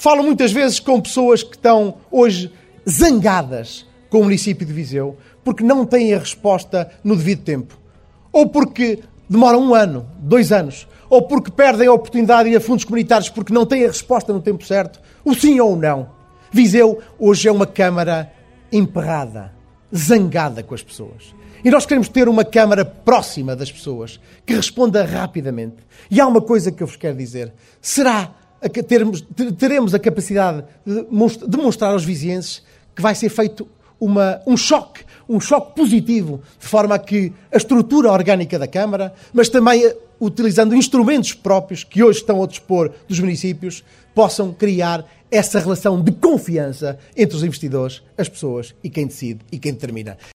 Falo muitas vezes com pessoas que estão hoje zangadas com o município de Viseu porque não têm a resposta no devido tempo. Ou porque demoram 1 ano, 2 anos. Ou porque perdem a oportunidade de ir a fundos comunitários porque não têm a resposta no tempo certo. O sim ou o não. Viseu hoje é uma Câmara emperrada, zangada com as pessoas. E nós queremos ter uma Câmara próxima das pessoas, que responda rapidamente. E há uma coisa que eu vos quero dizer. Teremos a capacidade de demonstrar aos vizienses que vai ser feito um choque positivo, de forma a que a estrutura orgânica da Câmara, mas também utilizando instrumentos próprios que hoje estão ao dispor dos municípios, possam criar essa relação de confiança entre os investidores, as pessoas e quem decide e quem determina.